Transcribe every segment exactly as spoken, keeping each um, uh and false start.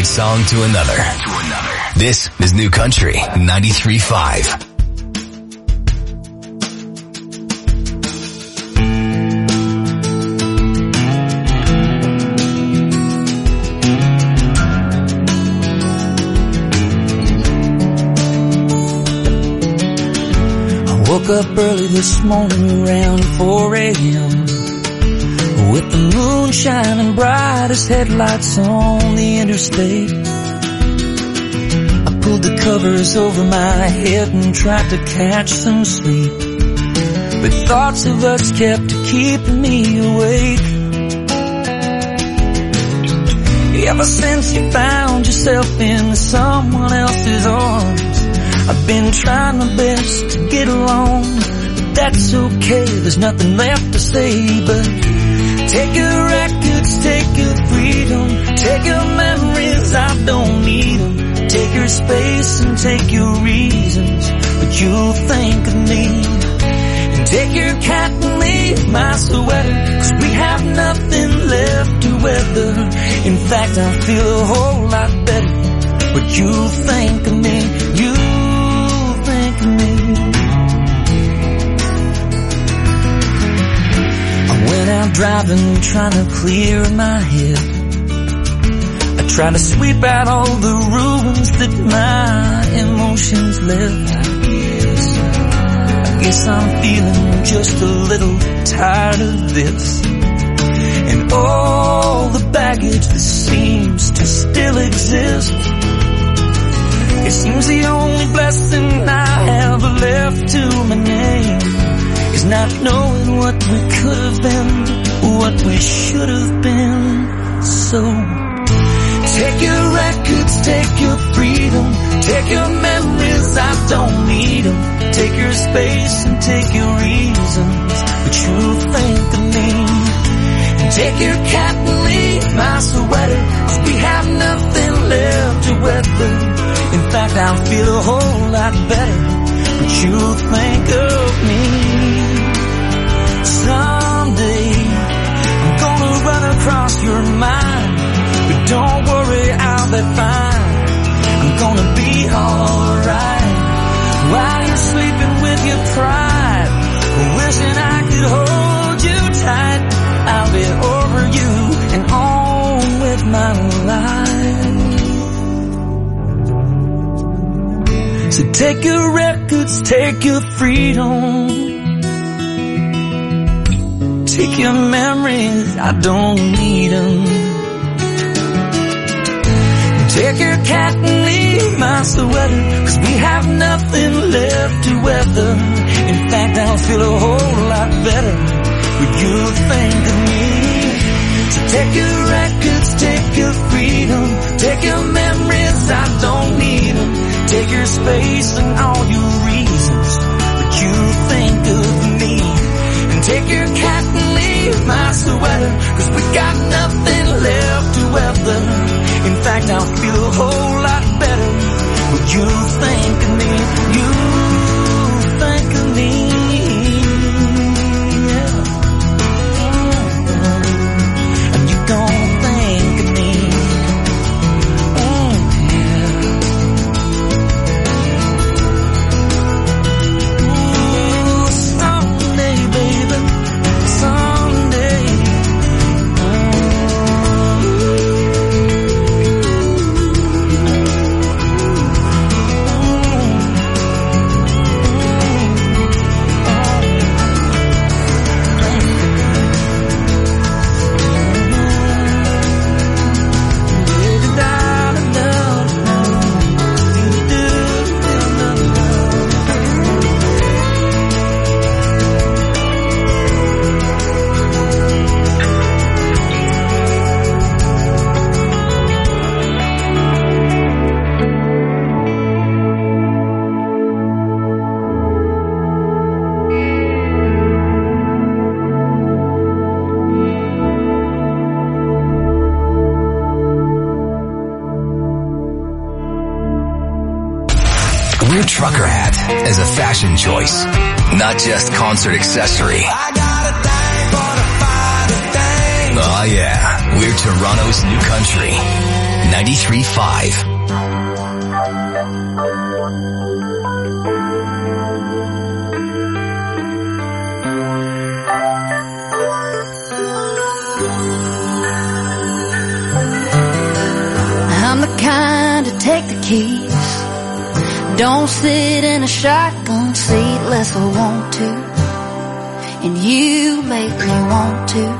song to another. This is New Country ninety-three point five. Woke up early this morning around four a.m. with the moon shining bright as headlights on the interstate. I pulled the covers over my head and tried to catch some sleep, but thoughts of us kept keeping me awake. Ever since you found yourself in someone else's arms, I've been trying my best to get along, but that's okay, there's nothing left to say. But take your records, take your freedom, take your memories, I don't need them. Take your space and take your reasons, but you'll think of me. And take your cat and leave my sweater, cause we have nothing left to weather. In fact, I feel a whole lot better, but you'll think of me. You think of me. I went out driving, trying to clear my head. I tried to sweep out all the ruins that my emotions left. I guess I'm feeling just a little tired of this, and all the baggage that seems to still exist. It seems the only blessing I have left to my name is not knowing what we could have been, what we should have been. So take your records, take your freedom, take your memories, I don't need them. Take your space and take your reasons, but you'll think of me. And take your cat and leave my sweater, cause we have nothing left to weather. In fact, I feel a whole lot better, but you'll think of me. Someday I'm gonna run across your mind, but don't worry, I'll be fine. I'm gonna be alright while you're sleeping with your pride, wishing I could hold you tight. I'll be over you and on with my life. So take your records, take your freedom, take your memories, I don't need them. Take your cat and leave my sweater, cause we have nothing left to weather. In fact, I'll feel a whole lot better when you think of me. So take your records, take your freedom, take your memories, I don't need them. Take your space and all your reasons, but you think of me. And take your cat and leave my sweater, cause we got nothing left to weather. In fact, I'll feel a whole lot better, but you think of me. You think of me. We're Trucker Hat as a fashion choice, not just concert accessory. I got a thing for the fighter thing. Oh yeah, we're Toronto's New Country. ninety-three point five. I'm the kind to take the keys. Don't sit in a shotgun seat unless I want to. And you make me want to.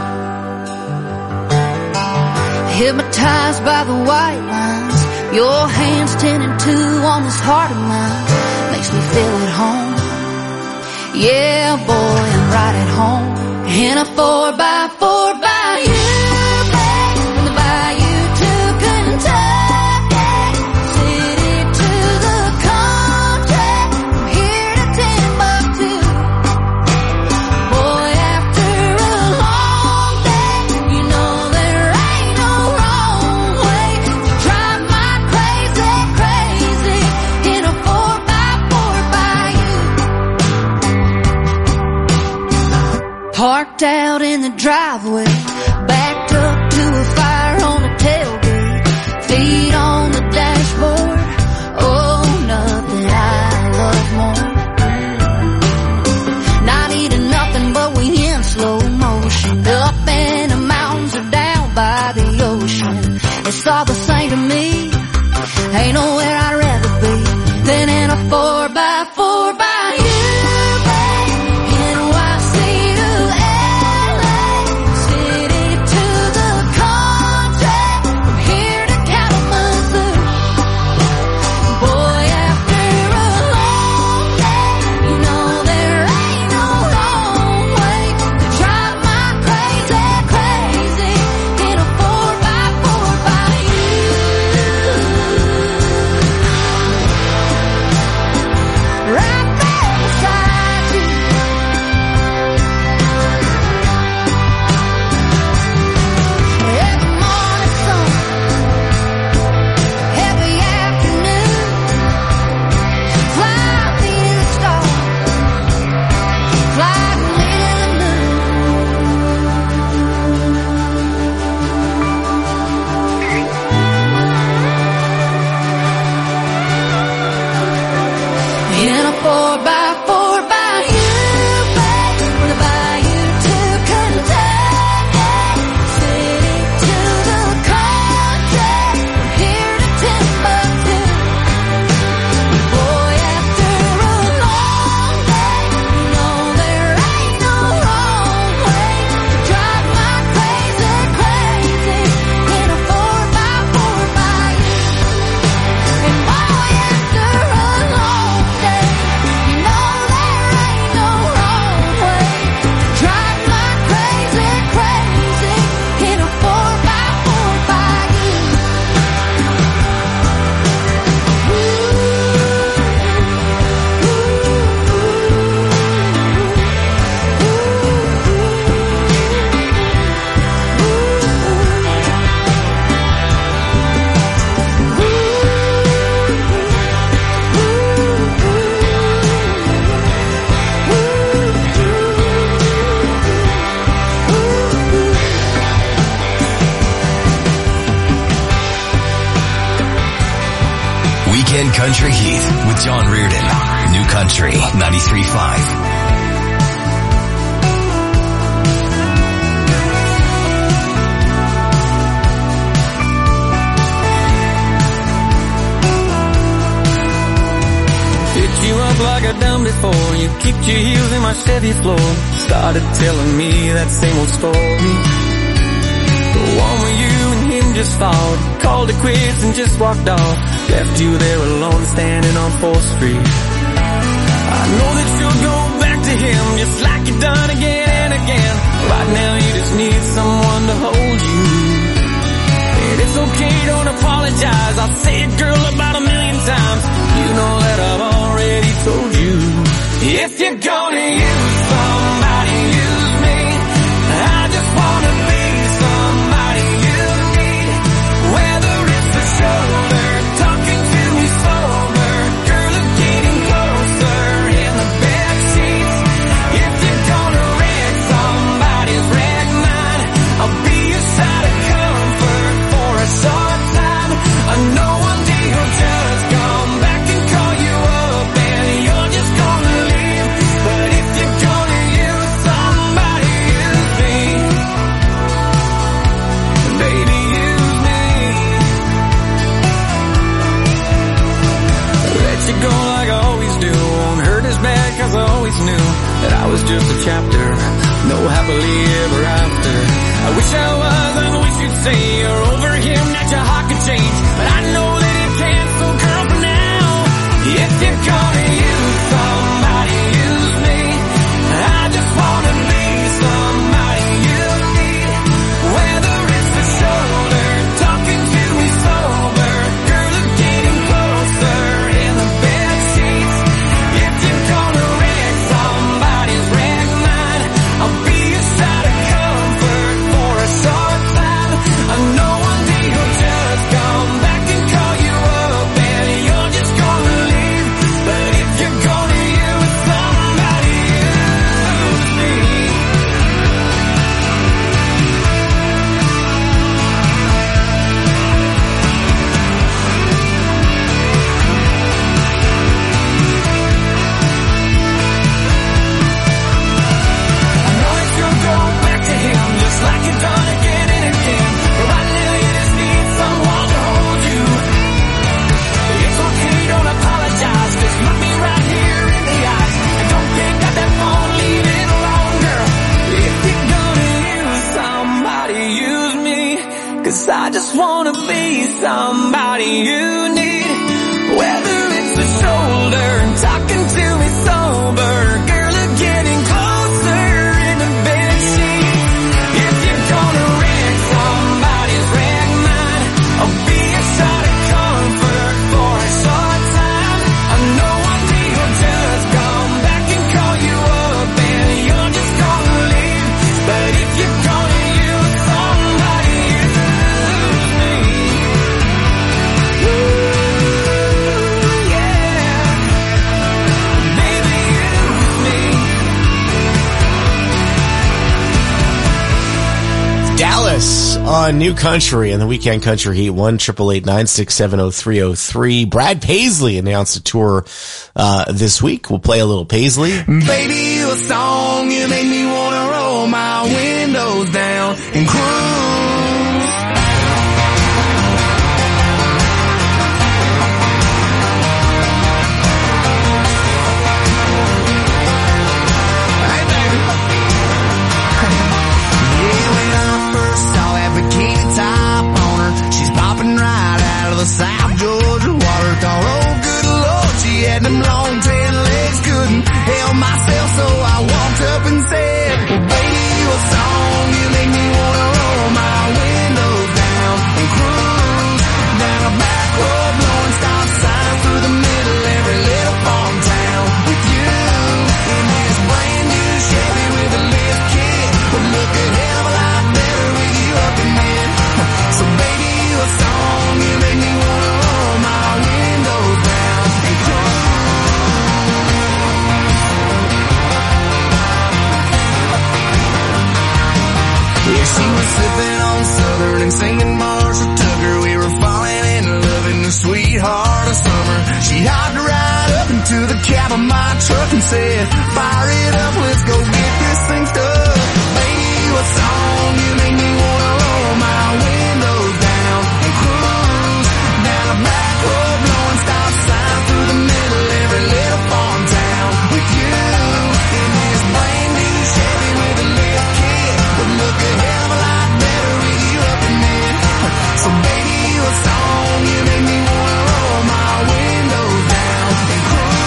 Hypnotized by the white lines, your hands ten and two on this heart of mine. Makes me feel at home. Yeah, boy, I'm right at home. In a four by four by you. Parked out in the driveway, backed up to a fire on the tailgate, feet on the dashboard. Oh, nothing I love more. Not eating nothing but we in slow motion, up in the mountains or down by the ocean. It's all the same to me. Ain't nowhere I'd rather be than in a four by four by you. Country Heath with John Reardon. New Country ninety-three point five. Picked you up like I done before. You kicked your heels in my Chevy floor. Started telling me that same old story. The one where you and him just fought, called it quits and just walked off. Left you there alone standing on fourth street. I know that you'll go back to him just like you've done again and again. Right now you just need someone to hold you. And it's okay, don't apologize. I'll say it, girl, about a million times. You know that I've already told you. If you're gonna use somebody, use me. I just wanna be somebody you need. Whether it's the shoulder, talking to me sober, girl, I'm getting closer in the back seats. If you're gonna wreck somebody's wreck mine, I'll be your side of comfort for a short time. that was just a chapter, no happily ever after. I wish I was, I wish you'd say you're over him, that your heart could change, but I know that it can't, so girl, for now, if you're gonna use somebody, use me. I just wanna be somebody you need, whether it's the shoulder, talking to me sober, girl, or getting closer in the bed sheets. If you're gonna wreck somebody's wreck mine, I'll be a shot of comfort for a short time. I know one day you'll just come back and call you up, and you're just gonna leave. But if you're gonna use somebody, use me. I know that you'll go back to him just like you've done again and again, but right now you just need someone to hold you. It's okay, don't apologize, just look me right here in the eyes, and don't pick up that phone, leave it alone, girl. If you're gonna use somebody, use me, 'cause I just wanna be somebody you need, whether it's the shoulder, talking to me sober, girl, or getting closer in the bed sheets. If you're gonna wreck somebody's wreck mine, I'll be a shot of comfort for a short time. I know one day you'll just come back and call you up, and you're just gonna leave. But if you're gonna use somebody, use me. Ooh, yeah. Baby, use me. Dallas on New Country and the Weekend Country Heat. one triple eight nine six seven oh three oh three. Brad Paisley announced a tour uh this week. We'll play a little Paisley. Baby, you a song, you make me wanna roll my windows down and cruise. Hey, baby. Yeah, when I first saw that bikini top on her, she's popping right out of the South Georgia water. Thought, oh, good Lord, she had them long tan legs, couldn't help myself, so I walked up and said, well, baby, you a song, you make me wanna roll my windows down and cruise down a back road, blowing stop signs through the middle of every little farm town with you in this brand new Chevy with a lift kit. Would look a hell of a lot better with you up in it. So baby, you a song, you make me wanna roll my windows down and cruise. Yeah, she was sipping on Southern and singing Marshall Tucker. We were falling in love in the sweetheart of summer. She hopped right up into the cab of my truck and said, fire it up, let's go get this thing stuck. Baby, you a song, you make me wanna roll my windows down and cruise down a back road, blowing stop signs through the middle of every little farm town with you in this brand new Chevy with a lift kit. Would look a hell of a lot better with you up in it. So baby, you a song, you make me wanna roll my windows down and cruise.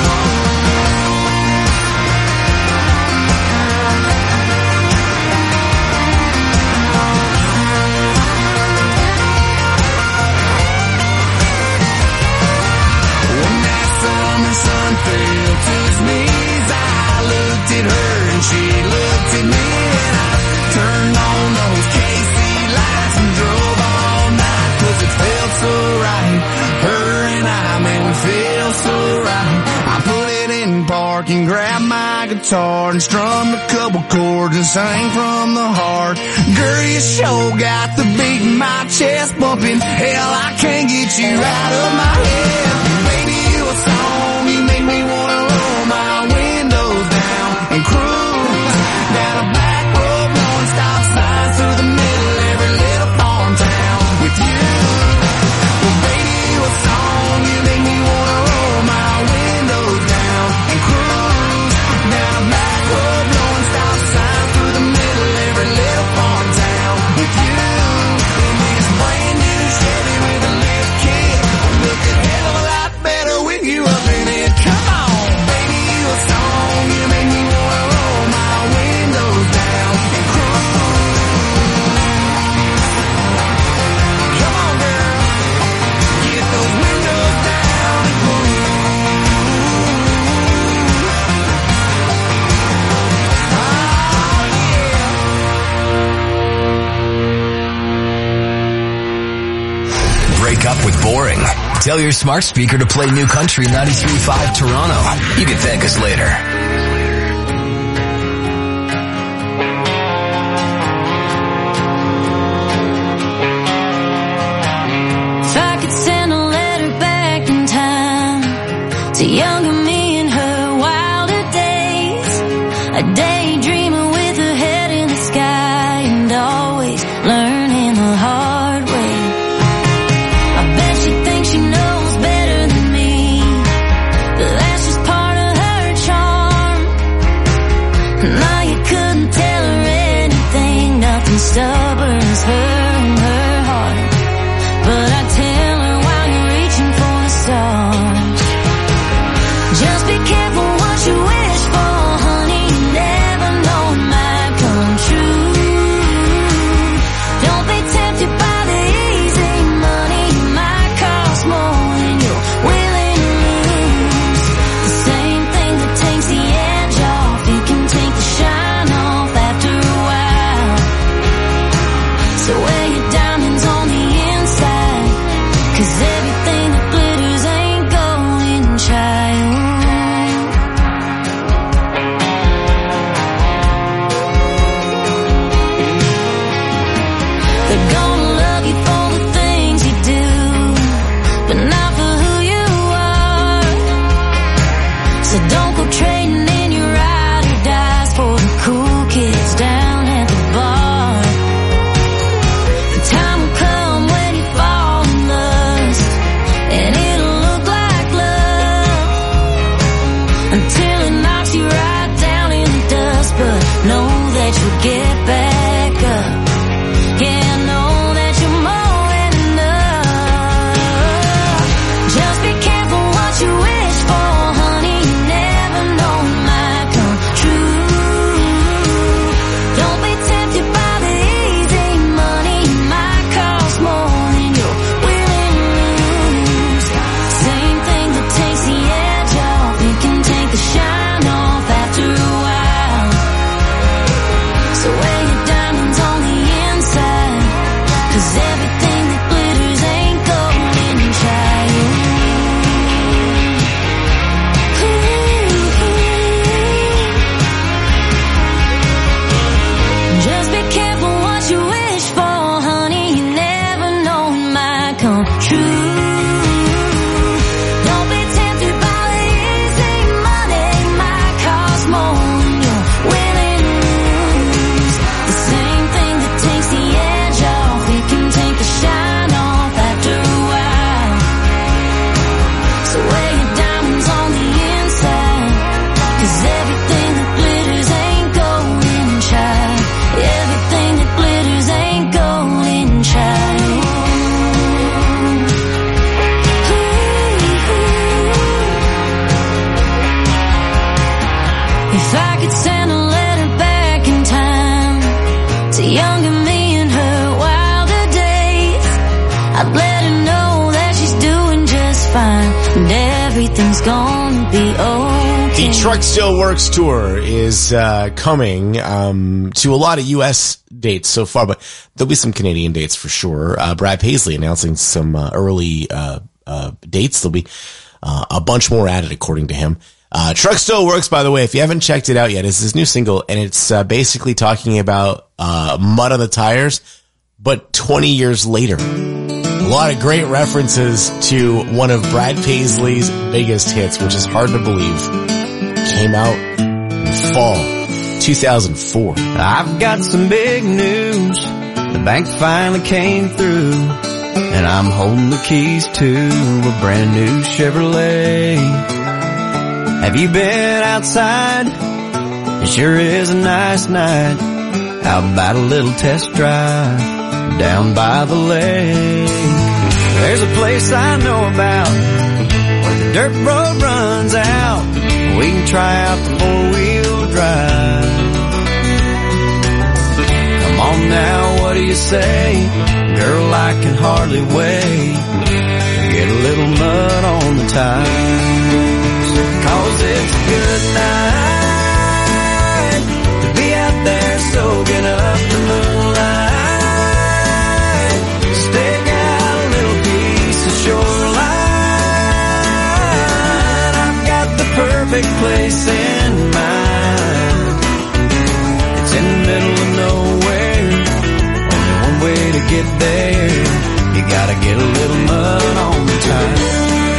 When that summer sun fell to his knees, I looked at her and she looked at me, and I turned on those K C lights and drove all night, 'cause it felt so right. Her and I, man, we feel so right. I put it in park and grabbed my guitar and strummed a couple chords and sang from the heart. Girl, you sure got the beat in my chest bumping. Hell, I can't get you out of my head. Baby, you a song, you make me wanna roll my windows down and cruise down a back road, blowing stop signs through the middle of every little farm town with you. Well, baby, you a song, you make me wanna roll my windows down and cruise down a back road. Tell your smart speaker to play New Country ninety-three point five Toronto. You can thank us later. If I could send a letter back in time to younger me in her wilder days, a daydreamer with her head in the sky and always learning the hard way. I bet she thinks she knows better than me, but that's just part of her charm. Now you couldn't tell her anything, nothing stubborn as her and her heart. But I tell her while you're reaching for the stars, just be careful what you wish for, honey. You never know it might come true. Don't be tempted by the easy money. It might cost more than you're willing to lose. The same thing that takes the edge off, it can take the shine off after a while. So wear your diamonds on the inside, 'cause everything that glitters ain't golden, child. They're gonna love you for the things you do, but not for who you are. So don't go trading in your ride or dies for the cool kids down at the bar. The time will come when you fall in lust, and it'll look like love until it knocks you right down in the dust. But know that you'll get back up. Yeah, know that you're more than enough. Just be careful what you wish for, honey. You never know it might come true. Don't be tempted by the easy money. It might cost more than you're willing to lose. Same thing that takes the edge off, it can take the shine off after a while. So wear your diamonds on the inside, 'cause everything that glitters ain't golden, child. Just be careful what you wish for, honey. You never know it might come true. Don't be tempted by the easy money. It might cost more than you're willing to lose. The same thing that takes the edge off, it can take the shine off after a while. So wear your diamonds on the inside, 'cause everything that glitters ain't golden, child. Everything that glitters ain't golden, child. If I could send a letter back in time to younger me in her wilder days, I'd let her know that she's doing just fine and everything's gonna be okay. The Truck Still Works tour is uh, coming um, to a lot of U S dates so far, but there'll be some Canadian dates for sure. Uh, Brad Paisley announcing some uh, early uh, uh, dates. There'll be uh, a bunch more added, according to him. Uh, Truck Still Works, by the way, if you haven't checked it out yet, it's his new single, and it's uh, basically talking about uh, mud on the tires, but twenty years later. A lot of great references to one of Brad Paisley's biggest hits, which is hard to believe. Came out in fall two thousand four. I've got some big news. The bank finally came through, and I'm holding the keys to a brand new Chevrolet. Have you been outside? It sure is a nice night. How about a little test drive down by the lake? There's a place I know about where the dirt road runs out. We can try out the four-wheel drive. Come on now, what do you say? Girl, I can hardly wait to get a little mud on the tires. 'Cause it's a good night to be out there soaking up the moonlight. Stake out a little piece of shoreline. perfect place in mind. It's in the middle of nowhere, only one way to get there. You gotta get a little mud on the tire.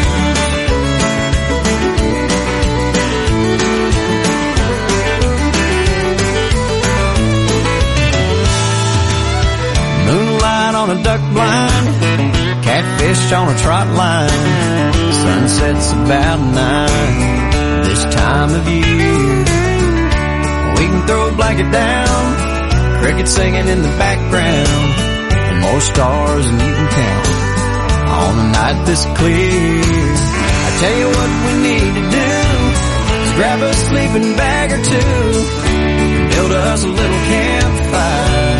Moonlight on a duck blind, catfish on a trot line. Sunset's about nine this time of year. We can throw a blanket down, crickets singing in the background, and more stars than you can count on a night this clear. I tell you what we need to do is grab a sleeping bag or two and build us a little campfire.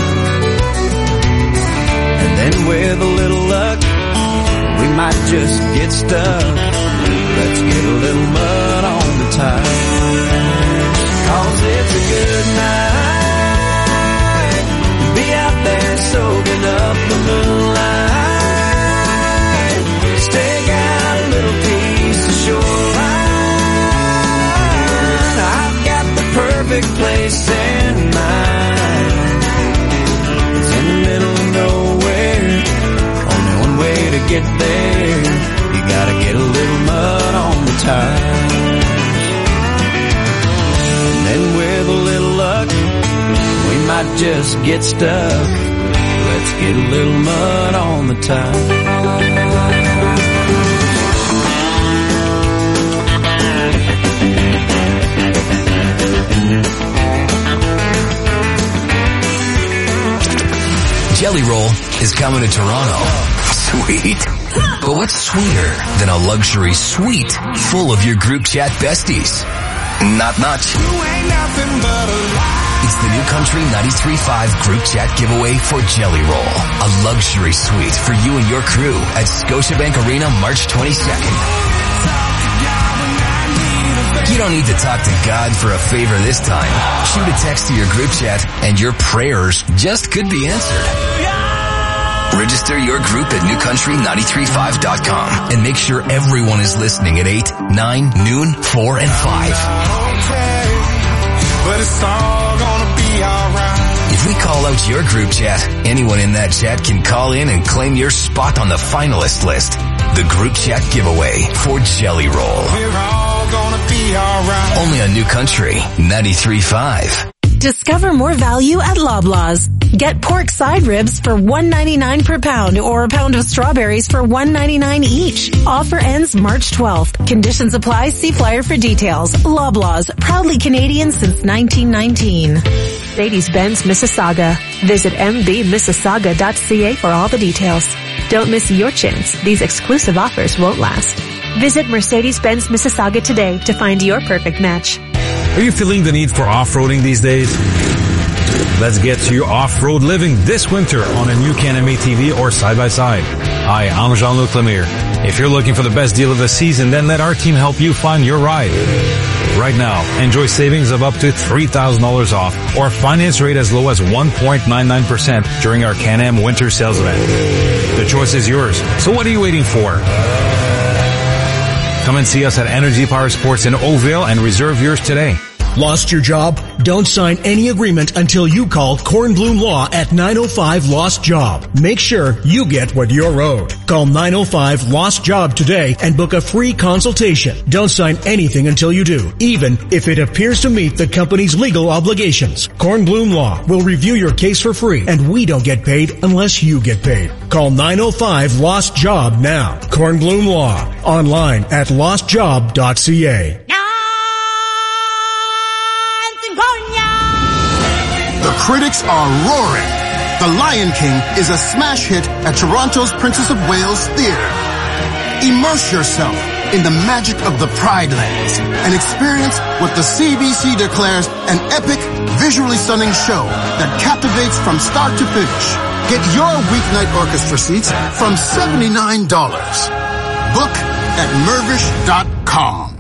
And then with a little luck, we might just get stuck. Let's get a little mud on the tires, 'cause it's a good night to be out there soaking up the moonlight. Stake out a little piece of shoreline. I've got the perfect place in mind. It's in the middle of nowhere, only one way to get there. You gotta get a little mud on the tires. And then with a little luck, we might just get stuck. Let's get a little mud on the tires. Jelly Roll is coming to Toronto. Sweet. But what's sweeter than a luxury suite full of your group chat besties? Not much. It's the New Country ninety-three point five group chat giveaway for Jelly Roll. A luxury suite for you and your crew at Scotiabank Arena March twenty-second. You don't need to talk to God for a favor this time. Shoot a text to your group chat and your prayers just could be answered. Register your group at new country nine three five dot com and make sure everyone is listening at eight, nine, noon, four, and five. But it's all gonna be alright. If we call out your group chat, anyone in that chat can call in and claim your spot on the finalist list. The group chat giveaway for Jelly Roll. We're all gonna be alright. Only on New Country ninety-three point five. Discover more value at Loblaws. Get pork side ribs for one ninety-nine per pound or a pound of strawberries for one ninety-nine each. Offer ends March twelfth. Conditions apply. See flyer for details. Loblaws, proudly Canadian since nineteen nineteen. Mercedes-Benz Mississauga. Visit m b mississauga dot c a for all the details. Don't miss your chance. These exclusive offers won't last. Visit Mercedes-Benz Mississauga today to find your perfect match. Are you feeling the need for off-roading these days? Let's get to your off-road living this winter on a new Can-Am A T V or side-by-side. Hi, I'm Jean-Luc Lemire. If you're looking for the best deal of the season, then let our team help you find your ride. Right now, enjoy savings of up to three thousand dollars off or finance rate as low as one point nine nine percent during our Can-Am winter sales event. The choice is yours, so what are you waiting for? Come and see us at Energy Power Sports in Oakville and reserve yours today. Lost your job? Don't sign any agreement until you call Kornblum Law at nine oh five Lost Job. Make sure you get what you're owed. Call nine oh five Lost Job today and book a free consultation. Don't sign anything until you do, even if it appears to meet the company's legal obligations. Kornblum Law will review your case for free, and we don't get paid unless you get paid. Call nine oh five Lost Job now. Kornblum Law. Online at lost job dot c a. The critics are roaring. The Lion King is a smash hit at Toronto's Princess of Wales Theatre. Immerse yourself in the magic of the Pride Lands and experience what the C B C declares an epic, visually stunning show that captivates from start to finish. Get your weeknight orchestra seats from seventy-nine dollars. Book at mervish dot com.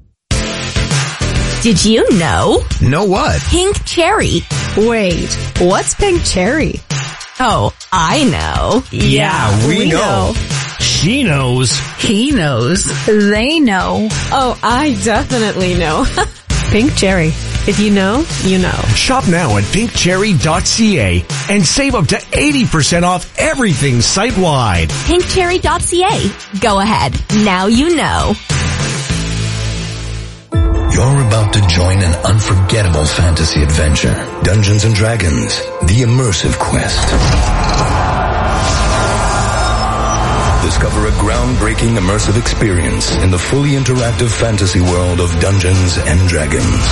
Did you know? Know what? Pink cherry. Wait, what's pink cherry? Oh, I know. Yeah, we, we know. know. Shh. She knows. He knows. They know. Oh, I definitely know. Pink Cherry. If you know, you know. Shop now at pink cherry dot c a and save up to eighty percent off everything site-wide. pink cherry dot c a. Go ahead. Now you know. You're about to join an unforgettable fantasy adventure. Dungeons and Dragons, the immersive quest. Discover a groundbreaking immersive experience in the fully interactive fantasy world of Dungeons and Dragons.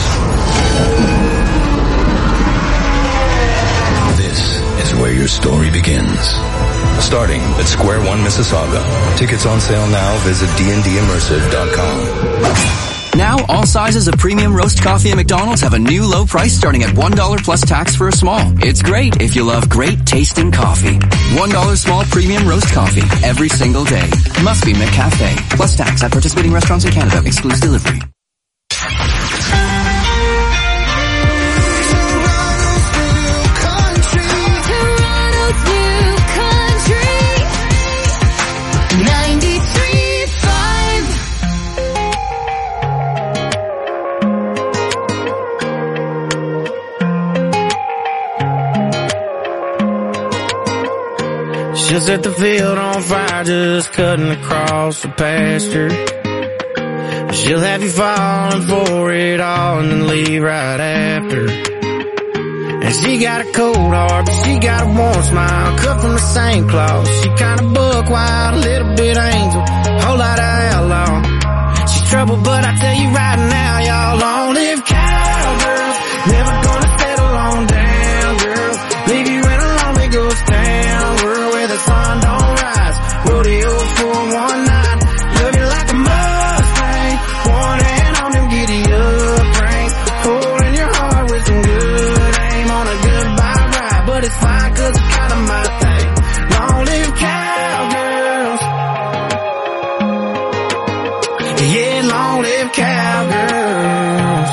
This is where your story begins. Starting at Square One Mississauga. Tickets on sale now. Visit d n d immersive dot com. Now, all sizes of premium roast coffee at McDonald's have a new low price starting at one dollar plus tax for a small. It's great if you love great tasting coffee. one dollar small premium roast coffee every single day. Must be McCafe. Plus tax at participating restaurants in Canada. Excludes delivery. She'll set the field on fire just cutting across the pasture. She'll have you falling for it all and then leave right after. And she got a cold heart, but she got a warm smile, cut from the same cloth. She kinda buck wild, a little bit angel, whole lot of outlaw. She's trouble, but I tell you right now, y'all, long live cowgirls. Never gonna settle on down, girls. Leave you in a lonely ghost town, world where the sun don't rise. Rodeo for one night, love you like a Mustang. One hand on them giddy up reins, holding your heart with some good aim on a goodbye ride. But it's fine 'cause it's kinda my thing. Long live cowgirls. Yeah, long live cowgirls.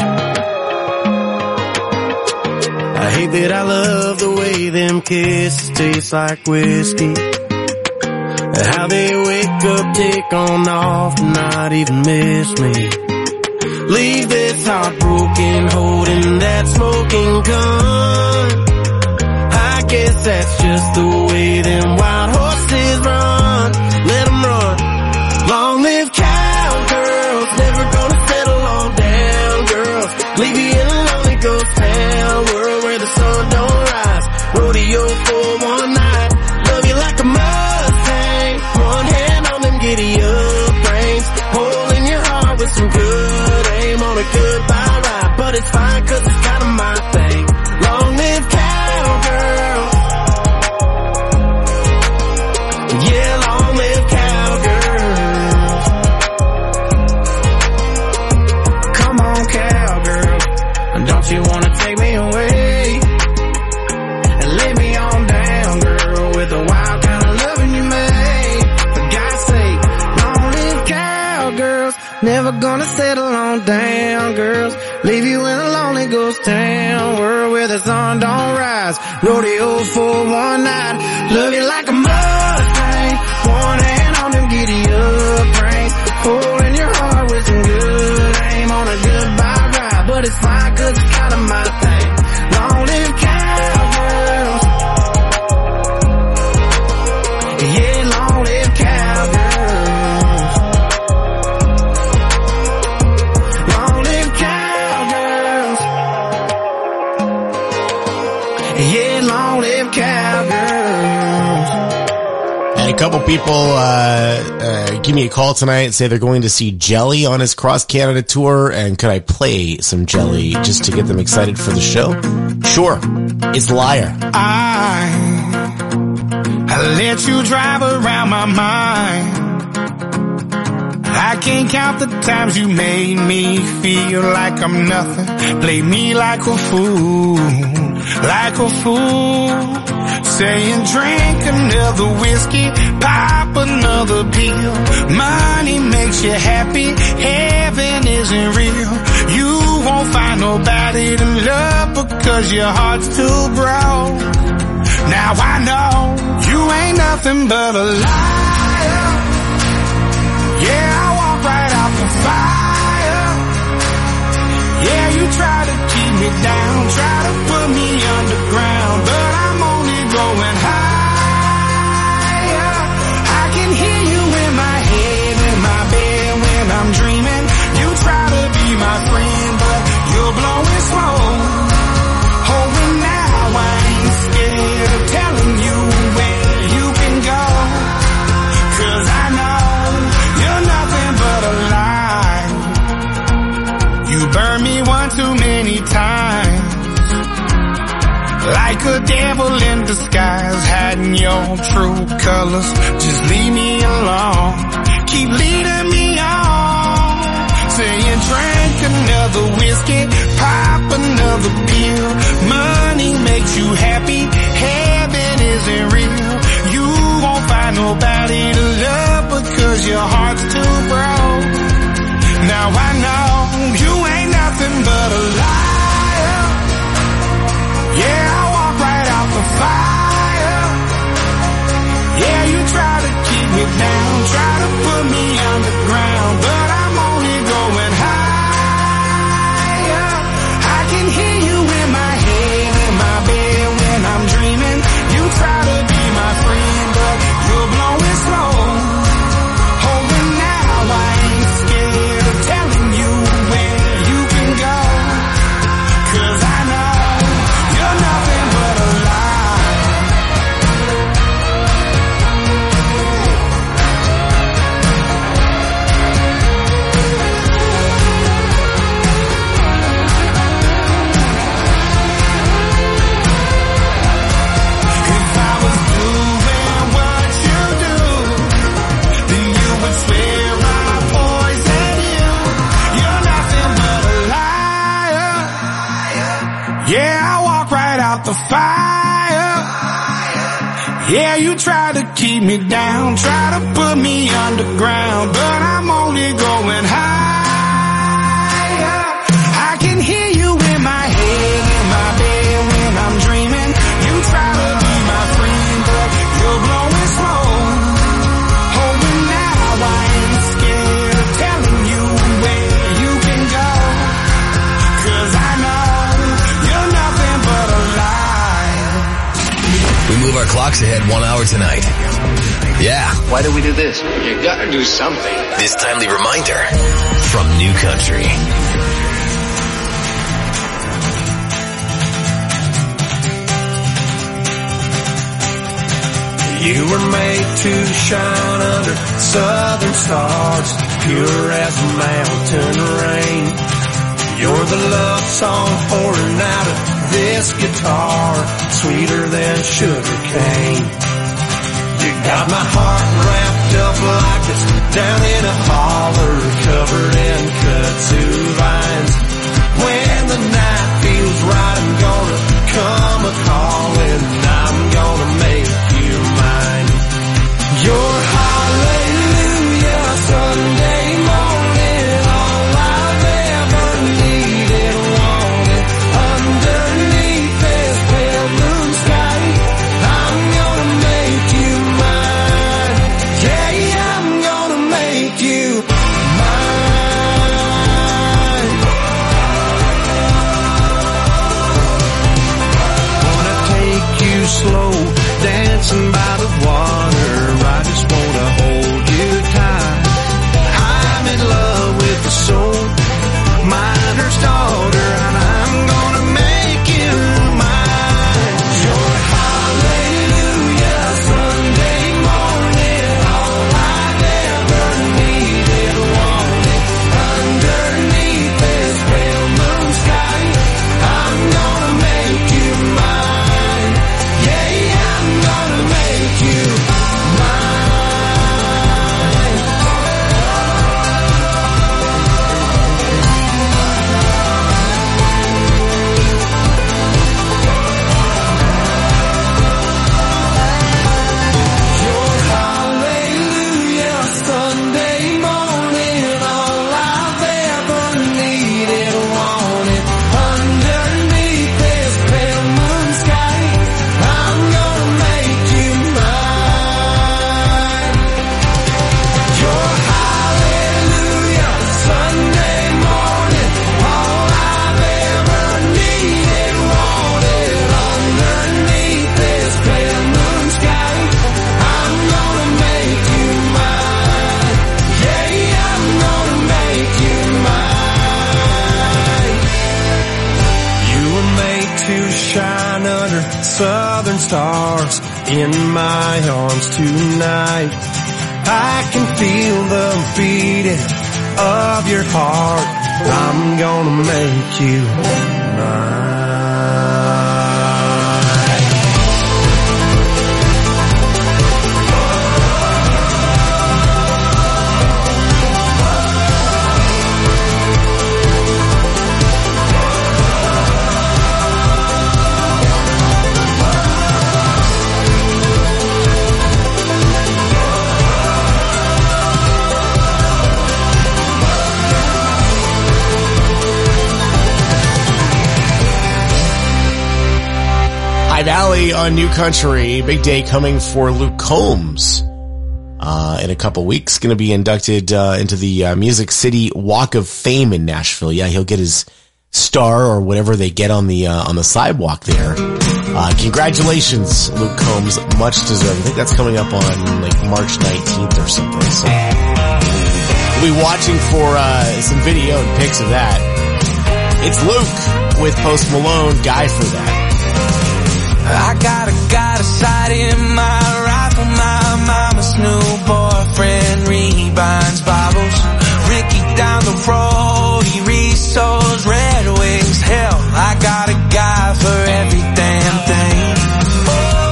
I hate that I love the way them kisses taste like whiskey. How they wake up, take on off, not even miss me. Leave this heart broken, holding that smoking gun. I guess that's just the way them wild horses run. Let them run. Long live cowgirls, never gonna settle on down, girls. Leave you in a lonely ghost town, world where the sun don't rise. Rodeo for one night, love you like a Mustang. One hand on them giddy up reins, holding your heart with some good aim on a goodbye ride. But it's fine 'cause it's kinda my thing. Long live cowgirls. Yeah, long live cowgirls. Come on, cowgirl, don't you wanna take me away and lay me on down, girl, with the wild kind of loving you made. For God's sake, long live cowgirls. Never gonna settle on down, girls. Leave you in a lonely ghost town, world where the sun don't rise. Rodeo for one night, love you like a Mustang. One hand on them giddy up reins, holding your heart with some good aim on a goodbye ride. But it's fine 'cause it's kinda my thing. Long live cowgirls. Yeah, long live cowgirls. Long live cowgirls. Yeah, long live cowgirls. And a couple people uh, uh give me a call tonight and say they're going to see Jelly on his Cross Canada tour, and could I play some Jelly just to get them excited for the show? Sure. It's Liar. I, I let you drive around my mind. I can't count the times you made me feel like I'm nothing. Play me like a fool, like a fool. Saying drink another whiskey, pop another pill. Money makes you happy, heaven isn't real. You won't find nobody to love because your heart's too broke. Now I know you ain't nothing but a liar. try to keep me down, try to put me underground, but I'm only going higher. I can hear you in my head, in my bed when I'm dreaming. You try to be my friend, but you're blowing smoke. Oh, and now I ain't scared of telling you where you can go, 'cause I know you're nothing but a lie. You burned me one too many times, like a devil in disguise, hiding your true colors. Just leave me alone, keep leading me on, saying drink another whiskey, pop another pill. Money makes you happy, heaven isn't real. You won't find nobody to love because your heart's too broke. Now I know you ain't nothing but a liar. Yeah, I walk right out the fire. Yeah, you try to keep me down, try to put me underground, but I'm only going higher. I can hear you in my head, in my bed when I'm dreaming. You try to be my friend, but you're blowing smoke. Oh, and now I ain't scared of telling you where you can go, 'cause I know you're nothing but a lie. If I was doing what you do, then you would swear I poison you. You're nothing but a liar. Yeah, I walk right out the fire. Yeah, you try to keep me down, try to put me underground, but I'm only going higher. I can hear you in my head, in my bed when I'm dreaming. You try to be my friend, but you're blowing smoke. Oh, and now I ain't scared of telling you where you can go, 'cause I know you're nothing but a lie. We move our clocks ahead one hour tonight. Yeah. Why do we do this? You gotta do something. This timely reminder from New Country. You were made to shine under southern stars, pure as mountain rain. You're the love song pouring out of this guitar, sweeter than sugar cane. You got my heart wrapped up like it's down in a holler, covered in kudzu vines. When the night feels right, I'm gonna come a-calling, I'm gonna make you mine. Your hallelujah Sunday morning, all I've ever needed, wanted. Underneath this pale moon sky, I'm gonna make you mine. Yeah, I'm gonna make you southern stars in my arms tonight. I can feel the beating of your heart. I'm gonna make you mine. Valley on New Country. Big day coming for Luke Combs. Uh, in a couple weeks, going to be inducted uh, into the uh, Music City Walk of Fame in Nashville. Yeah, he'll get his star or whatever they get on the uh, on the sidewalk there. Uh, congratulations, Luke Combs. Much deserved. I think that's coming up on like March nineteenth or something. So we'll be watching for uh, some video and pics of that. It's Luke with Post Malone, Guy for That. I got a got a sight in my rifle. My mama's new boyfriend rebinds Bibles. Ricky down the road, he resows Red Wings. Hell, I got a guy for every damn thing. Oh,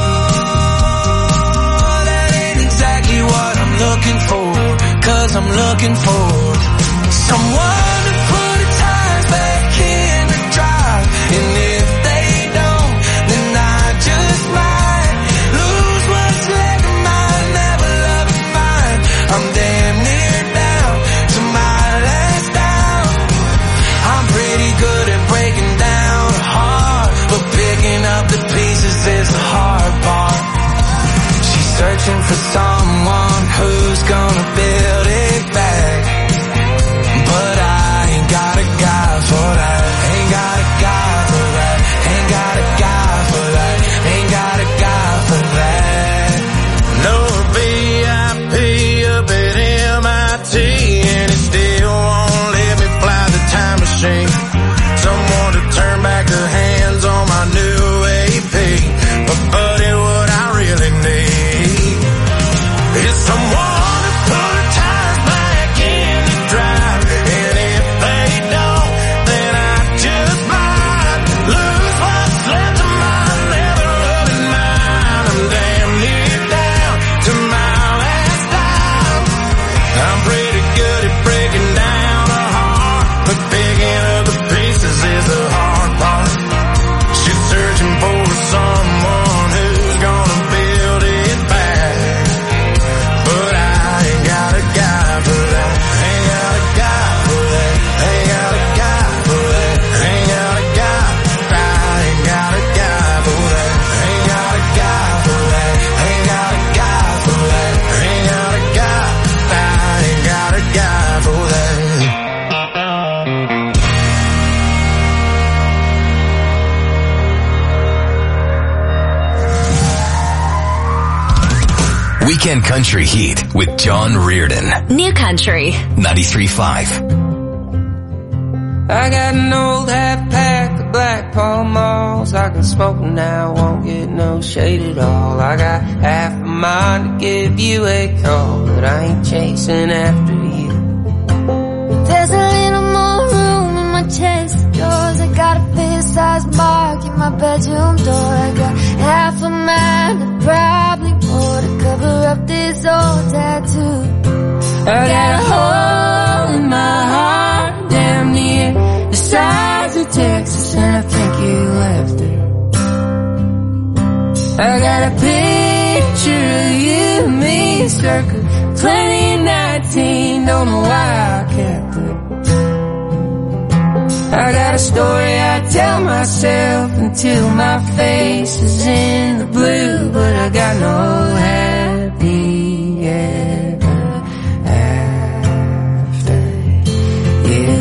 that ain't exactly what I'm looking for. Cause I'm looking for someone to put the tires back in the drive. And if they don't, then I just might lose what's left of mine. Never love is mine. I'm damn near down to my last down. I'm pretty good at breaking down a heart, but picking up the pieces is the hard part. She's searching for someone who's gonna build it back, but I ain't got a guy for that. Ain't got a guy for that. Ain't got a guy for that. Ain't got a guy for that. No V I P up at M I T, and it still won't let me fly the time machine. Someone to turn back the hands on my new A P. But buddy, what I really need is someone to put the tires back in the drive. And if they don't, then I just might lose what's left of my never loving mine. I'm damn near down to my last dime. I'm pretty good at breaking down a heart, but picking up the pieces is the hard part. She's searching for someone who's gonna build it back, but I ain't got a guy for that. Ain't got a guy for that. Ain't got a guy for that. Ain't got a guy. I ain't got a guy for that. Ain't got a guy for that. Ain't got a guy for that. Ain't got a guy. I ain't got a guy for that. Weekend Country Heat with John Reardon. New Country. ninety-three point five. I got an old half pack of Black Pall Malls. I can smoke them now, won't get no shade at all. I got half a mind to give you a call, but I ain't chasing after you. There's a little more room in my chest of drawers. I got a fist-sized mark in my bedroom door. I got half a mind and probably more to cover up this old tattoo. I got a hole in my heart, damn near the size of Texas, and I think you left it. I got a picture of you and me circa twenty nineteen, don't know why I kept it. I got a story I tell myself until my face is in the blue, but I got no happy ever after you.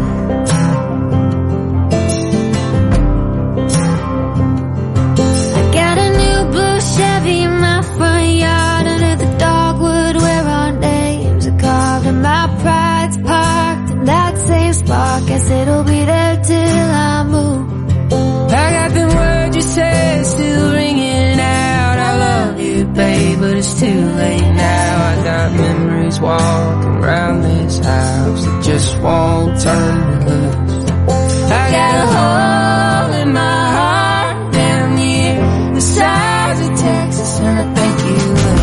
I got a new blue Chevy in my front yard under the dogwood where our names are carved, and my pride's parked in that same spot. Guess it'll be there till I move. I got them words you said still waves that just won't turn me loose. I got a hole in my heart down near the sides of Texas, and I think you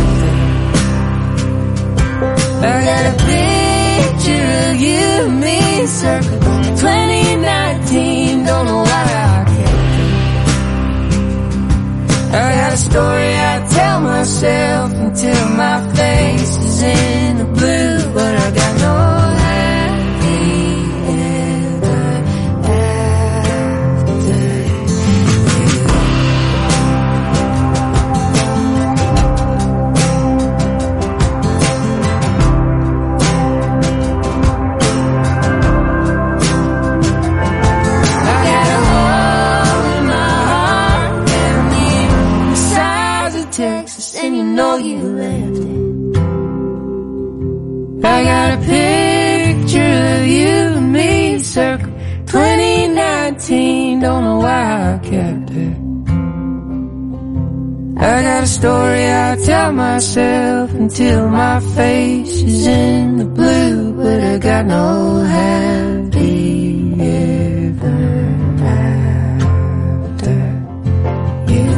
love it. I got a picture of you and me circa twenty nineteen, don't know why I kept it. I got a story I tell myself until my face is in the blue, but I got no happy ever after I got a hole in my heart down near the sides of Texas, and you know you left it. I got a picture of you and me circa twenty nineteen, don't know why I kept it. I got a story I tell myself until my face is in the blue, but I got no happy ever after you.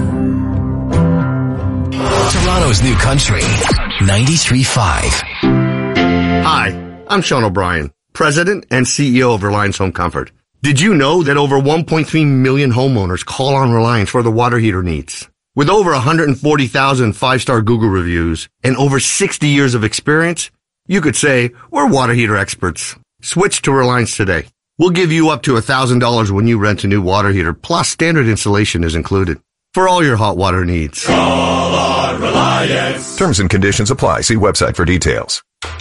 Toronto's new country, ninety-three point five. Hi, I'm Sean O'Brien, President and C E O of Reliance Home Comfort. Did you know that over one point three million homeowners call on Reliance for their water heater needs? With over one hundred forty thousand five-star Google reviews and over sixty years of experience, you could say we're water heater experts. Switch to Reliance today. We'll give you up to one thousand dollars when you rent a new water heater, plus standard installation is included. For all your hot water needs. Call on Reliance. Terms and conditions apply. See website for details.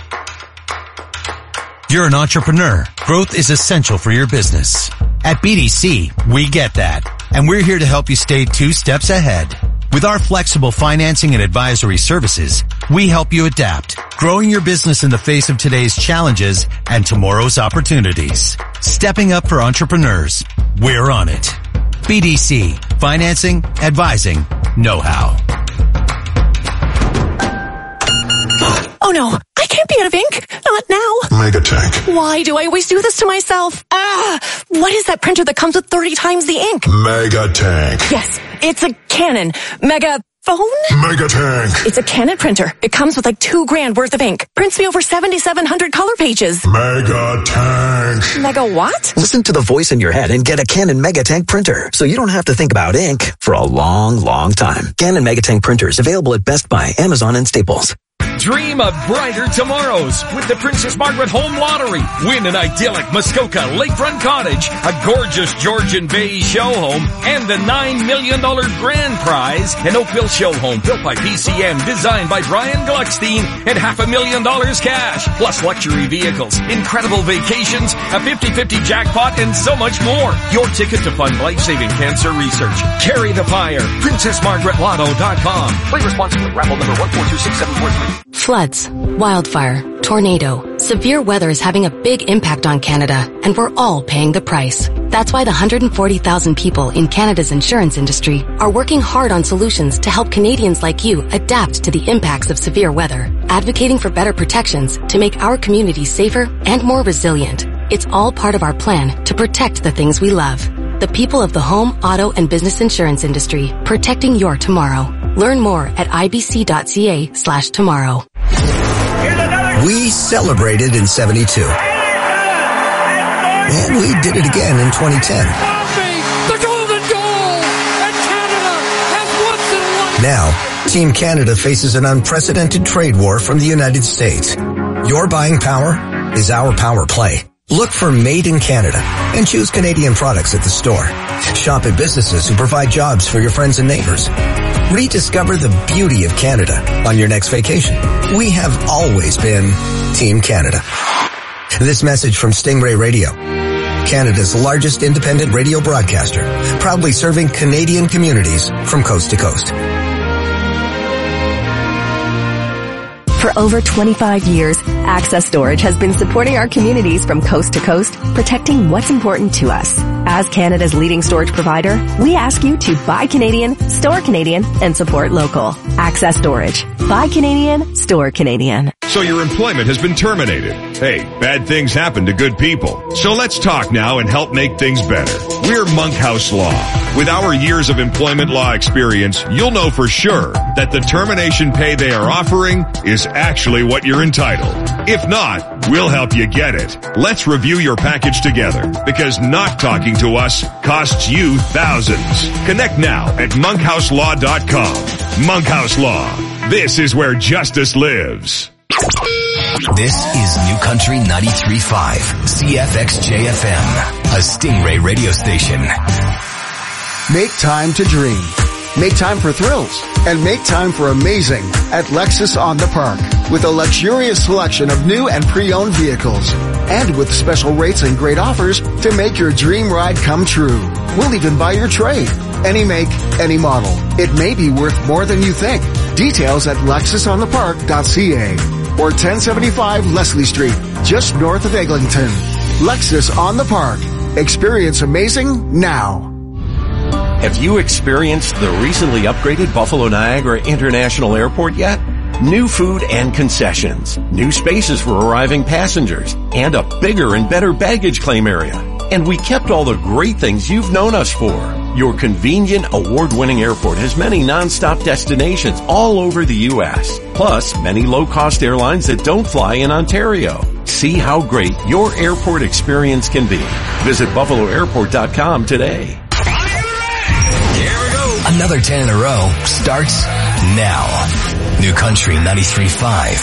You're an entrepreneur. Growth is essential for your business. At B D C, we get that. And we're here to help you stay two steps ahead. With our flexible financing and advisory services, we help you adapt, growing your business in the face of today's challenges and tomorrow's opportunities. Stepping up for entrepreneurs. We're on it. B D C. Financing, advising, know-how. Oh no, I can't be out of ink. Not now. Megatank. Why do I always do this to myself? Ah, what is that printer that comes with thirty times the ink? Megatank. Yes, it's a Canon. Mega phone? Megatank. It's a Canon printer. It comes with like two grand worth of ink. Prints me over seventy-seven hundred color pages. Megatank. Mega what? Listen to the voice in your head and get a Canon Megatank printer, so you don't have to think about ink for a long, long time. Canon Megatank printers available at Best Buy, Amazon, and Staples. Dream of brighter tomorrows with the Princess Margaret Home Lottery. Win an idyllic Muskoka lakefront cottage, a gorgeous Georgian Bay show home, and the nine million dollars grand prize, an Oakville show home built by P C M, designed by Brian Gluckstein, and half a million dollars cash, plus luxury vehicles, incredible vacations, a fifty-fifty jackpot, and so much more. Your ticket to fund life-saving cancer research. Carry the fire. princess margaret lotto dot com. Play responsibly. Raffle number one four two six seven four three. Floods, wildfire, tornado. Severe weather is having a big impact on Canada, and we're all paying the price. That's why the one hundred forty thousand people in Canada's insurance industry are working hard on solutions to help Canadians like you adapt to the impacts of severe weather, advocating for better protections to make our communities safer and more resilient. It's all part of our plan to protect the things we love. The people of the home, auto, and business insurance industry, protecting your tomorrow. Learn more at ibc.ca slash tomorrow. We celebrated in seventy-two. And we did it again in twenty ten. The golden goal! And Canada has once and Now, Team Canada faces an unprecedented trade war from the United States. Your buying power is our power play. Look for Made in Canada and choose Canadian products at the store. Shop at businesses who provide jobs for your friends and neighbors. Rediscover the beauty of Canada on your next vacation. We have always been Team Canada. This message from Stingray Radio, Canada's largest independent radio broadcaster, proudly serving Canadian communities from coast to coast. For over twenty-five years, Access Storage has been supporting our communities from coast to coast, protecting what's important to us. As Canada's leading storage provider, we ask you to buy Canadian, store Canadian, and support local. Access Storage. Buy Canadian, store Canadian. So your employment has been terminated. Hey, bad things happen to good people. So let's talk now and help make things better. We're Monkhouse Law. With our years of employment law experience, you'll know for sure that the termination pay they are offering is actually what you're entitled. If not, we'll help you get it. Let's review your package together, because not talking to us costs you thousands. Connect now at monkhouse law dot com. Monkhouse Law. This is where justice lives. This is New Country ninety-three point five, C F X J F M, a Stingray radio station. Make time to dream. Make time for thrills. And make time for amazing at Lexus on the Park. With a luxurious selection of new and pre-owned vehicles. And with special rates and great offers to make your dream ride come true. We'll even buy your trade. Any make, any model. It may be worth more than you think. Details at lexus on the park dot c a or ten seventy-five Leslie Street, just north of Eglinton. Lexus on the Park. Experience amazing now. Have you experienced the recently upgraded Buffalo Niagara International Airport yet? New food and concessions, new spaces for arriving passengers, and a bigger and better baggage claim area. And we kept all the great things you've known us for. Your convenient, award-winning airport has many non-stop destinations all over the U S, plus many low-cost airlines that don't fly in Ontario. See how great your airport experience can be. Visit buffalo airport dot com today. Another ten in a row starts now. New Country ninety-three point five.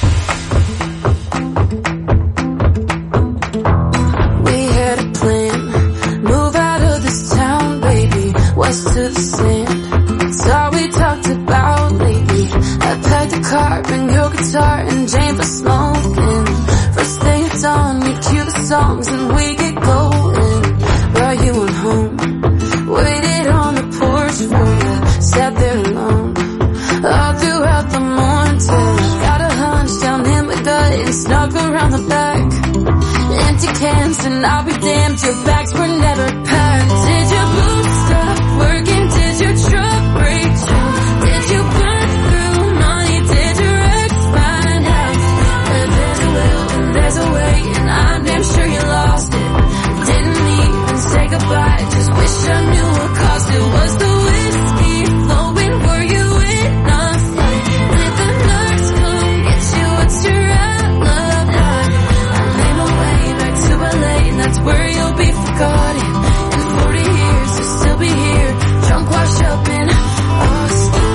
We had a plan, move out of this town, baby, west to the sand. It's all we talked about lately. I packed the car, bring your guitar, and Jane for smoking. First thing it's on, you cue the songs, and we get going. Brought you on home, waited on the porch for you, sat there alone all throughout the morning till I got a hunch down in my gut and snuck around the back. Empty cans and I'll be damned, your bags were never packed. Did your boots stop working? Did your truck break down? Did you burn through money? Did your ex find out? But there's a will and there's a way, and I'm damn sure you lost it. Didn't even say goodbye, just wish I knew what caused it. Was the whiskey flowing? Were you in a fight? Did the nurse come get you? What's your alibi? I made my way back to L A, and that's where you'll be forgotten. In forty years, you'll still be here, drunk, washed up in Austin.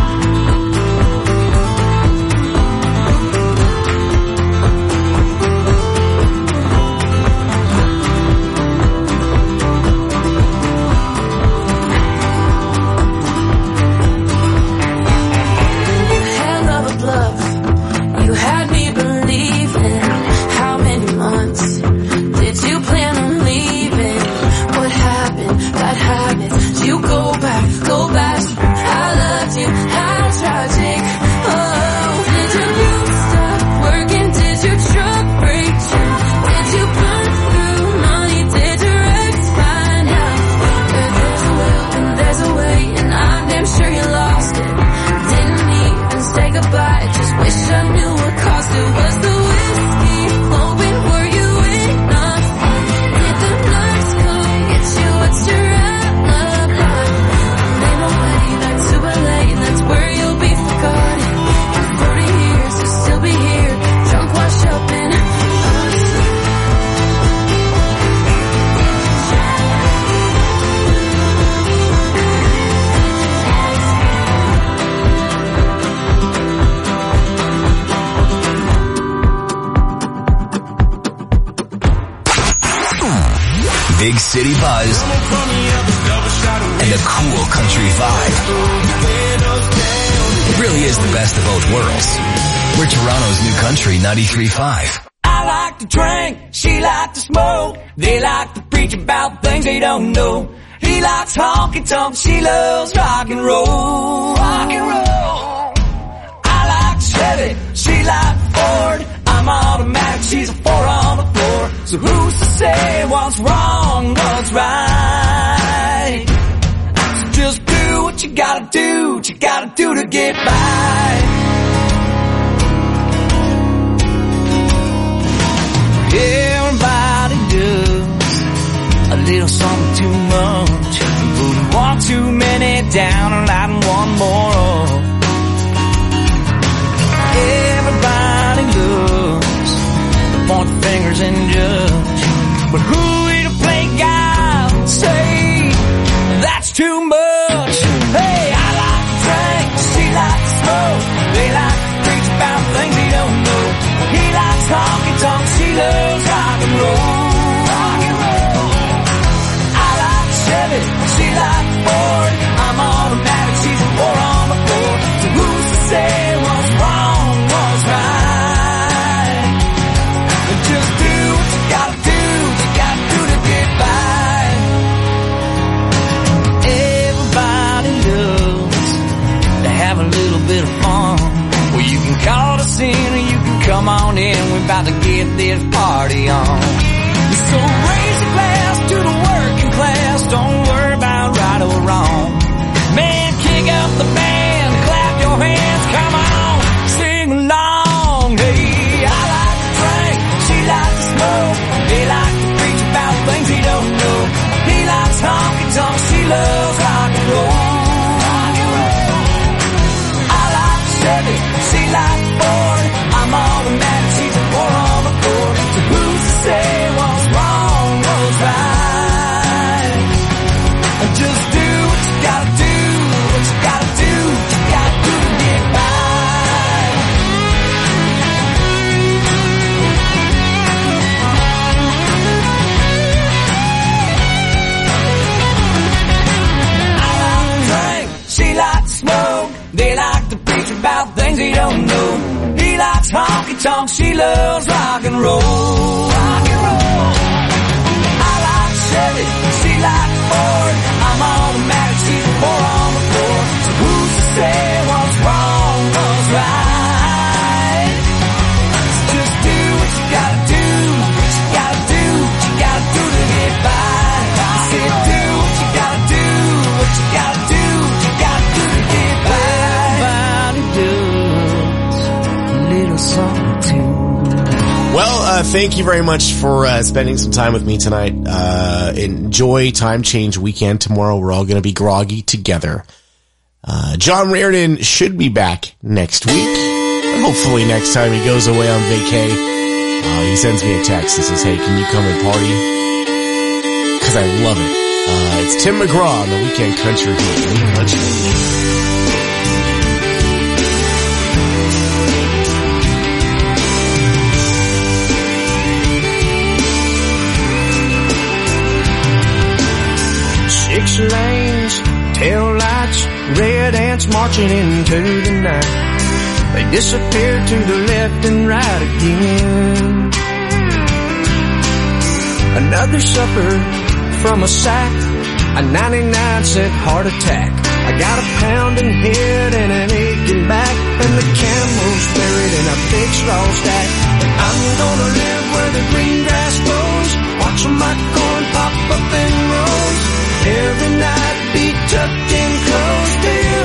You had me believing. How many months did you plan on leaving? What happened? Bad habits. Did you go back? Go back. I loved you. How tragic. Oh, did your boots stop working? Did your truck break down? Did you burn through money? Did your ex find out? But there's a will and there's a way, and I'm damn sure you lost it. Didn't even say goodbye, just wish I knew what caused it. Was the whiskey flowing? Were you in a fight? Did the nurse come get you? What's your alibi? I made my way back to L A, and that's where you'll be forgotten. In forty years, you'll still be here, drunk, washed up in Big city buzz and a cool country vibe. It really is the best of both worlds. We're Toronto's New Country ninety-three point five. I like to drink, she like to smoke. They like to preach about things they don't know. He likes honky tonk, she loves rock and roll. Rock and roll. I like Chevy, she like Ford. I'm automatic, she's a four on the floor. So who's to say what's wrong, what's right? So just do what you gotta do, what you gotta do to get by. Everybody does a little something too much, putting one too many down and lighting one more up. Everybody loves to point the fingers and judge, but who are we to play God and say that's too much? Hey, I like to drink, she likes to smoke, they like to preach about things they don't know. He likes honky tonk, she loves rock and roll. Rock and roll. I like Chevy, she likes Ford. I'm automatic, she's a four on the floor. So who's to say what's wrong, what's right? And just do what you gotta do, what you gotta do to get by. Everybody loves to have a little bit of fun. Well, you can call us in or you can come on in. We're about to get this party on. So raise a glass to the working class. Don't worry about right or wrong. Man, kick up the band, clap your hands, come on, sing along. Hey, I like to drink, she likes to smoke. They like to preach about things he don't know. He likes honky tonk, she loves rock and roll. Rock and roll. I like Chevy, she likes Ford. I'm automatic, she's a four on the floor. So who's to say what's wrong, what's right? And just do what you gotta do, what you gotta do, what you gotta do to get by. I like to drink, she likes to smoke. They like to preach about things they don't know. He likes honky tonk, she loves rock and roll. Rock and roll. I like Chevy, she likes Ford. I'm automatic, she's a four on the floor. So who's to say what's wrong, what's right? So just do what you gotta do, what you gotta do, what you gotta do to get by. I said do what you gotta do, what you gotta do, what you gotta do to get by. Everybody does a little something too. Well, uh, thank you very much for uh, spending some time with me tonight. Uh, enjoy Time Change Weekend tomorrow. We're all going to be groggy together. Uh, John Reardon should be back next week. Hopefully next time he goes away on vacay. Uh, he sends me a text and says, hey, can you come and party? Because I love it. Uh, it's Tim McGraw on the Weekend Country Heat. Let's Six lanes, tail lights, red ants marching into the night. They disappear to the left and right again. Another supper from a sack, a ninety-nine cent heart attack. I got a pounding head and an aching back, and the camel's buried in a big straw stack. I'm gonna live where the green grass grows, watching my corn pop up in rows. Every night be tucked in close to you.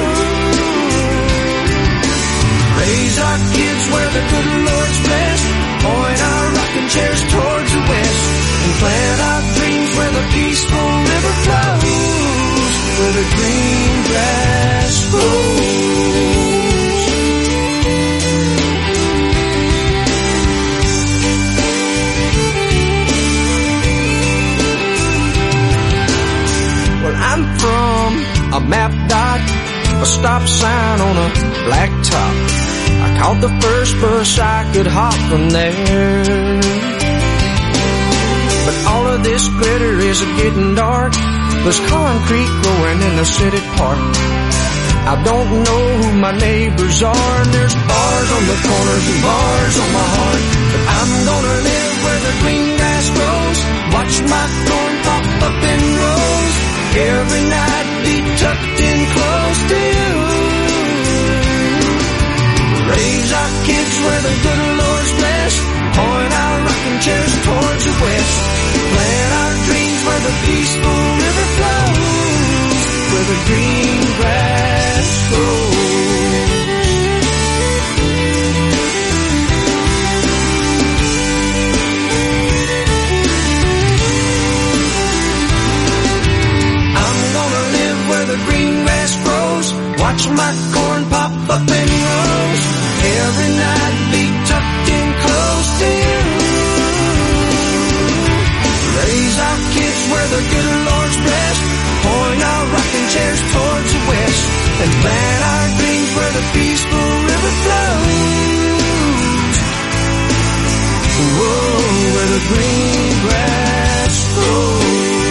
Raise our kids where the good Lord's blessed. Point our rocking chairs towards the west. And plant our dreams where the peaceful river flows. Where the green grass grows. Well, I'm from a map dot, a stop sign on a black top. I caught the first bus I could hop from there. But all of this glitter is getting dark. There's concrete growing in the city park. I don't know who my neighbors are, and there's bars on the corners and bars on my heart. But I'm gonna live where the green grass grows, watch my corn pop up in rows. Every night be tucked in close to you. Raise our kids where the good Lord's blessed. Point our rocking chairs towards the west. peaceful river flows, where the green grass grows. I'm gonna live where the green grass grows, watch my corn pop up in rows, every night be tucked in close to you. Raise our kids where the good Lord's blessed, point our rocking chairs towards the west, and plant our dreams where the peaceful river flows. Whoa, where the green grass grows.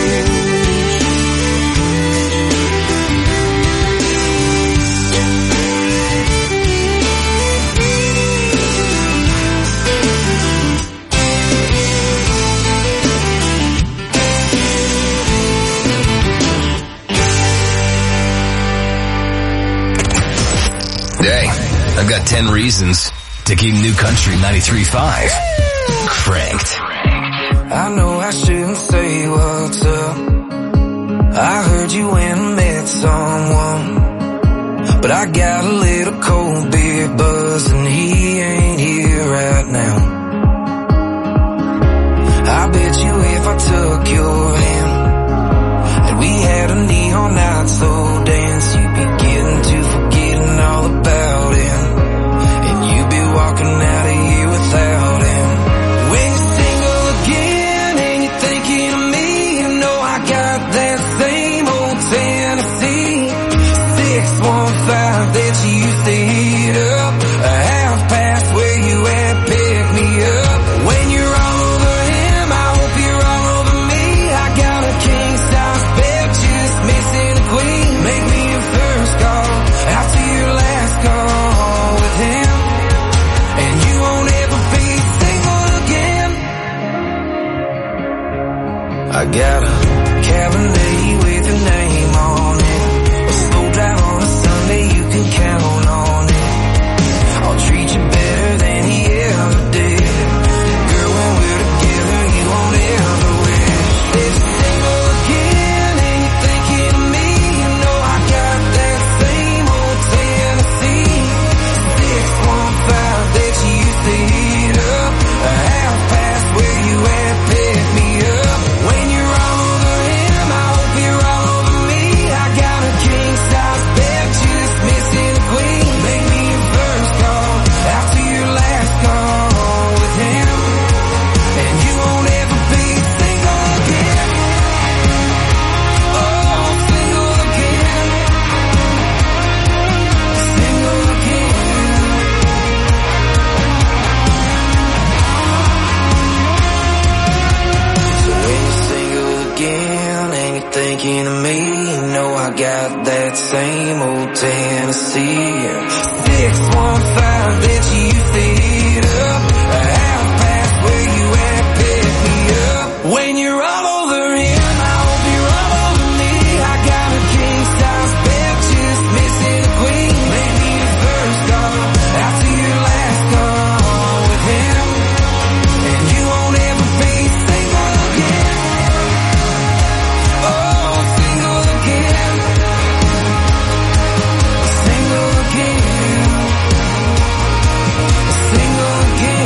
Hey, I've got ten reasons to keep New Country ninety-three point five cranked. I know I shouldn't say what's up. I heard you went and met someone, but I got a little cold beer buzz and he ain't here right now. I bet you if I took your hand and we had a neon night slow dance, you'd be getting to forgetting all about him, and you'd be walking out of here without him. When you're single again and you're thinking of me, you know I got that same old Tennessee six one five that you used to heat up, a half past where you at, pick me up. When you're all over him, I hope you're all over me. I got a king size bed, just missing a queen. Make me your first call after your last call with him, and you won't ever be single again. I got a Cabernet with your name on it, a slow drive on a Sunday, you can count on it. I'll treat you better than he ever did. Girl, when we're together, you won't ever wish. If you're single again and you're thinking of me, you know I got that same old Tennessee six one five that you used to heat up, a half past where you at, pick me up. When you're all over him, I hope you're all over me. I got a king size bed, just missing a queen. Make me your first call after your last call with him, and you won't ever be single again. Oh, single again, single again. So when you're single again and you're thinking of me, you know I got that same old Tennessee six one five that you used to heat up, a half past where you at, pick me up. When you're all over him, I hope you're all over me. I got a king size bed, just missing a queen. Make me your first call after your last call with him, and you won't ever be single again. Oh, single again, single again, single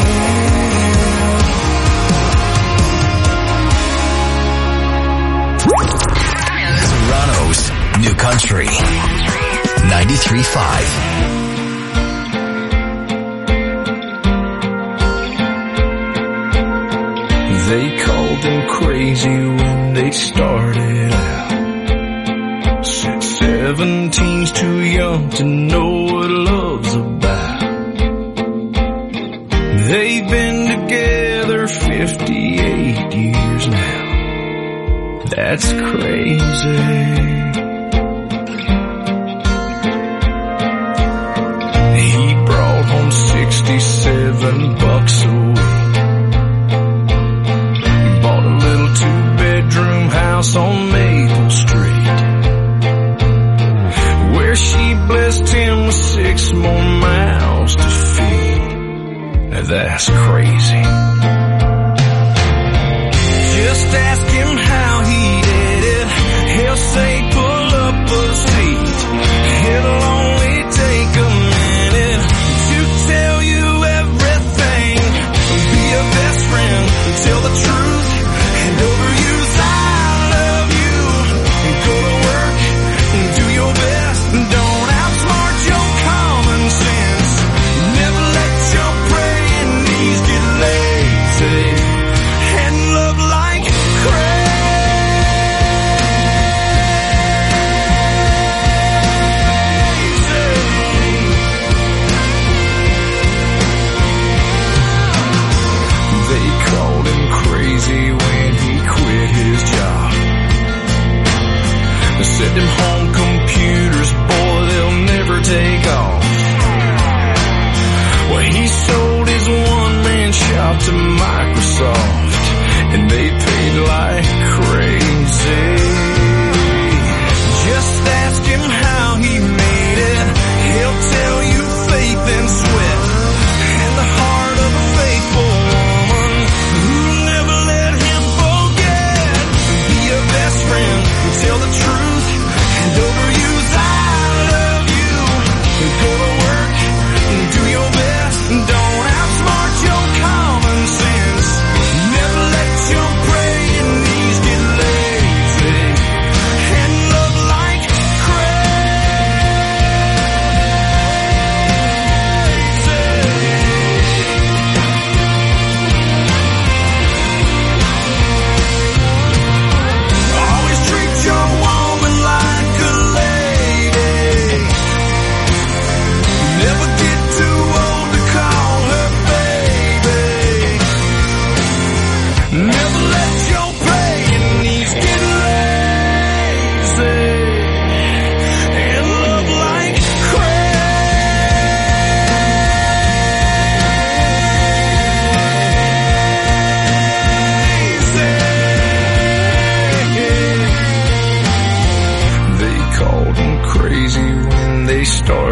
again. Toronto's New Country ninety-three point five. They called them crazy when they started out. Said seventeen's too young to know what love's about. They've been together fifty-eight years now. That's crazy. He brought home sixty-seven bucks a week. Bought a little two-bedroom house on Maple Street, where she blessed him with six more mouths to feed. Now that's crazy. Just ask him how he'd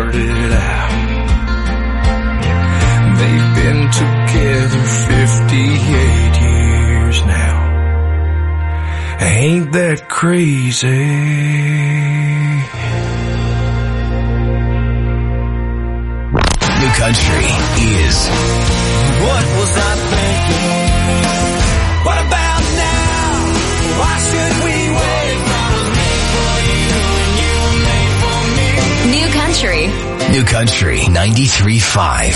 started out. They've been together fifty-eight years now. Ain't that crazy? New Country is What was I thinking? What about now? Why should we wait? I was made for you and you were made for me. New Country. New Country ninety-three point five.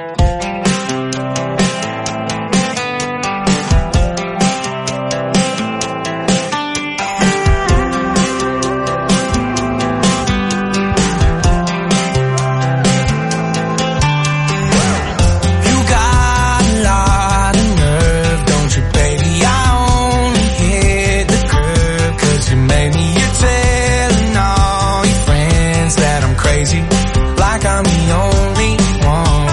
Like I'm the only one.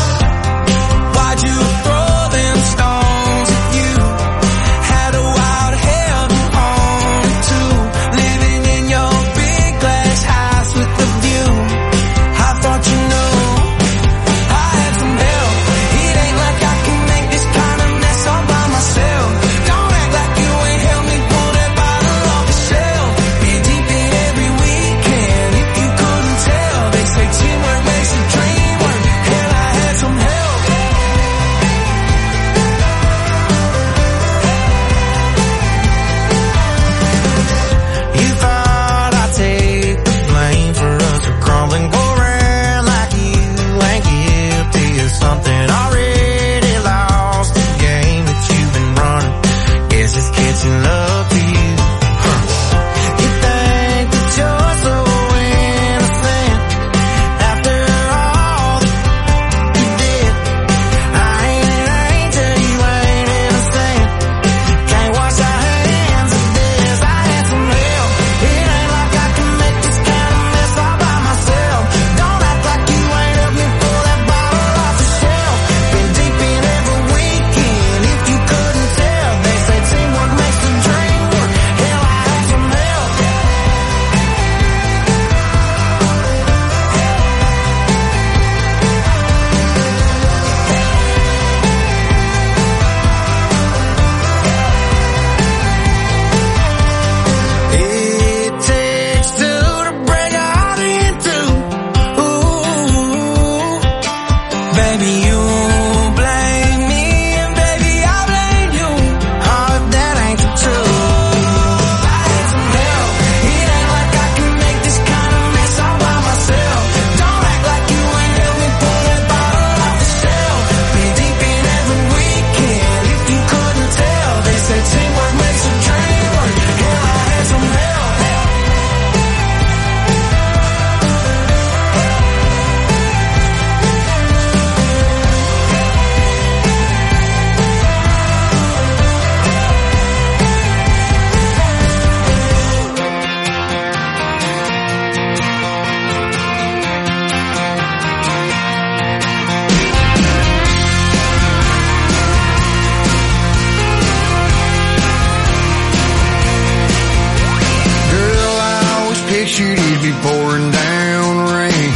pictured it'd be pouring down rain,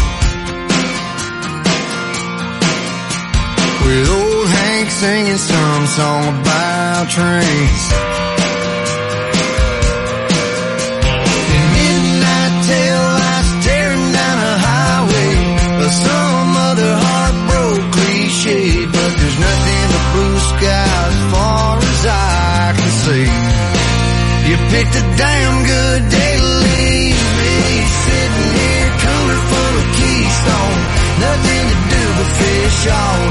with old Hank singing some song about trains. And midnight tail lights tearing down a highway, or some other heartbroken cliche, but there's nothing but blue sky as far as I can see. You picked a damn good day to leave me, sitting here cooler full of Keystone, nothing to do but fish all